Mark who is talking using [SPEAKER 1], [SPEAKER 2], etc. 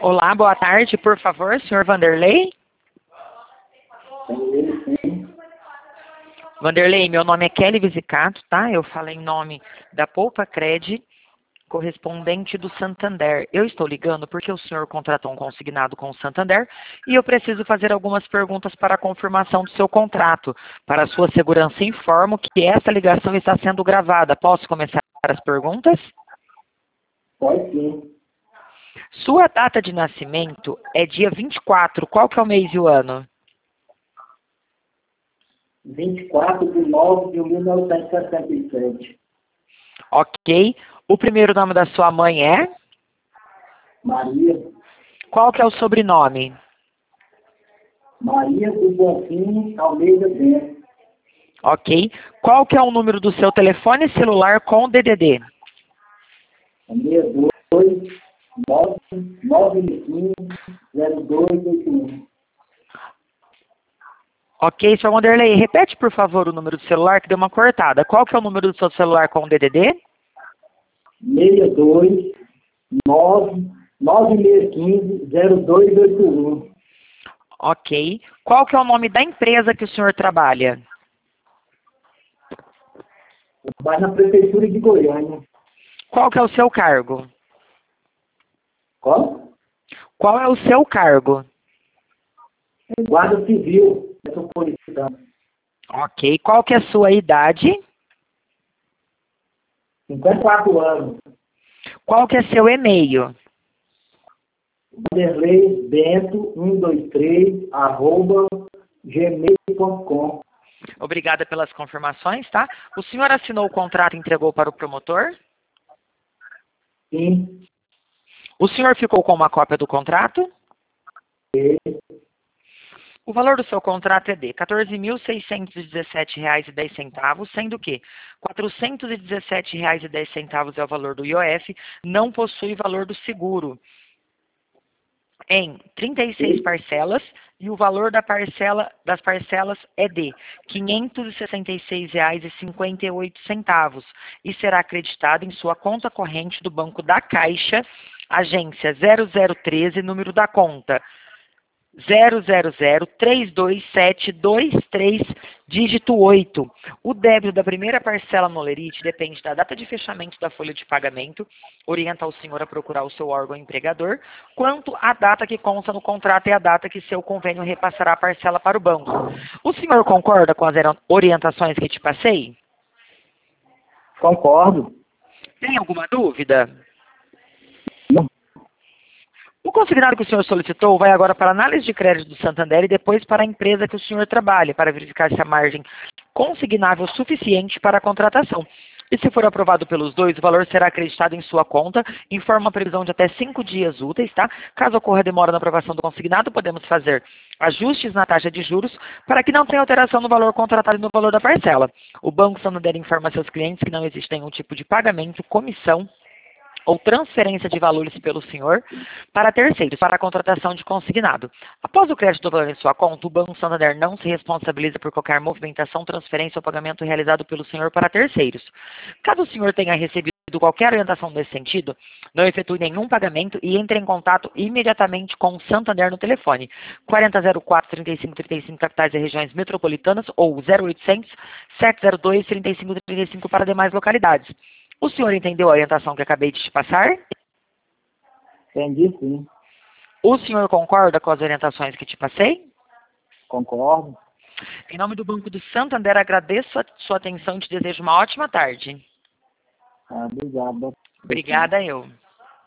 [SPEAKER 1] Olá, boa tarde, por favor, senhor Vanderlei? Vanderlei, meu nome é Kelly Visicato, tá? Eu falo em nome da Poupa Cred, correspondente do Santander. Eu estou ligando porque o senhor contratou um consignado com o Santander e eu preciso fazer algumas perguntas para a confirmação do seu contrato. Para a sua segurança, informo que essa ligação está sendo gravada. Posso começar as perguntas?
[SPEAKER 2] Pode sim.
[SPEAKER 1] Sua data de nascimento é dia 24. Qual que é o mês e o ano?
[SPEAKER 2] 24/9/1967.
[SPEAKER 1] Ok. O primeiro nome da sua mãe é?
[SPEAKER 2] Maria.
[SPEAKER 1] Qual que é o sobrenome?
[SPEAKER 2] Maria do Bonfim Almeida Bento.
[SPEAKER 1] Ok. Qual que é o número do seu telefone celular com DDD?
[SPEAKER 2] 62 915 0281.
[SPEAKER 1] Ok, senhor Vanderlei, repete por favor o número do celular que deu uma cortada. Qual que é o número do seu celular com DDD?
[SPEAKER 2] 62 9615 0281.
[SPEAKER 1] Ok. Qual que é o nome da empresa que o senhor trabalha?
[SPEAKER 2] Vai na Prefeitura de Goiânia.
[SPEAKER 1] Qual que é o seu cargo?
[SPEAKER 2] Qual?
[SPEAKER 1] Qual é o seu cargo?
[SPEAKER 2] Guarda Civil Metropolitana.
[SPEAKER 1] Ok. Qual que é a sua idade?
[SPEAKER 2] 54 anos.
[SPEAKER 1] Qual que é seu e-mail?
[SPEAKER 2] Vanderlei Bento 123 @gmail.com.
[SPEAKER 1] Obrigada pelas confirmações, tá? O senhor assinou o contrato e entregou para o promotor?
[SPEAKER 2] Sim.
[SPEAKER 1] O senhor ficou com uma cópia do contrato? O valor do seu contrato é de R$ 14.617,10, sendo que R$ 417,10 é o valor do IOF, não possui valor do seguro, em 36 parcelas, e o valor das parcelas é de R$ 566,58 e será acreditado em sua conta corrente do Banco da Caixa, agência 0013, número da conta 000-32723, dígito 8. O débito da primeira parcela no Olerite depende da data de fechamento da folha de pagamento, orienta o senhor a procurar o seu órgão empregador, quanto a data que consta no contrato é a data que seu convênio repassará a parcela para o banco. O senhor concorda com as orientações que te passei?
[SPEAKER 2] Concordo.
[SPEAKER 1] Tem alguma dúvida?
[SPEAKER 2] Não.
[SPEAKER 1] O consignado que o senhor solicitou vai agora para a análise de crédito do Santander e depois para a empresa que o senhor trabalha, para verificar se a margem consignável é suficiente para a contratação. E se for aprovado pelos dois, o valor será acreditado em sua conta, informa a previsão de até 5 dias úteis, tá? Caso ocorra demora na aprovação do consignado, podemos fazer ajustes na taxa de juros para que não tenha alteração no valor contratado e no valor da parcela. O Banco Santander informa a seus clientes que não existe nenhum tipo de pagamento, comissão ou transferência de valores pelo senhor para terceiros, para a contratação de consignado. Após o crédito do valor em sua conta, o Banco Santander não se responsabiliza por qualquer movimentação, transferência ou pagamento realizado pelo senhor para terceiros. Caso o senhor tenha recebido qualquer orientação nesse sentido, não efetue nenhum pagamento e entre em contato imediatamente com o Santander no telefone 4004-3535, capitais e regiões metropolitanas, ou 0800 702 3535 para demais localidades. O senhor entendeu a orientação que acabei de te passar?
[SPEAKER 2] Entendi, sim.
[SPEAKER 1] O senhor concorda com as orientações que te passei?
[SPEAKER 2] Concordo.
[SPEAKER 1] Em nome do Banco do Santander, agradeço a sua atenção e te desejo uma ótima tarde.
[SPEAKER 2] Obrigado.
[SPEAKER 1] Obrigada, eu.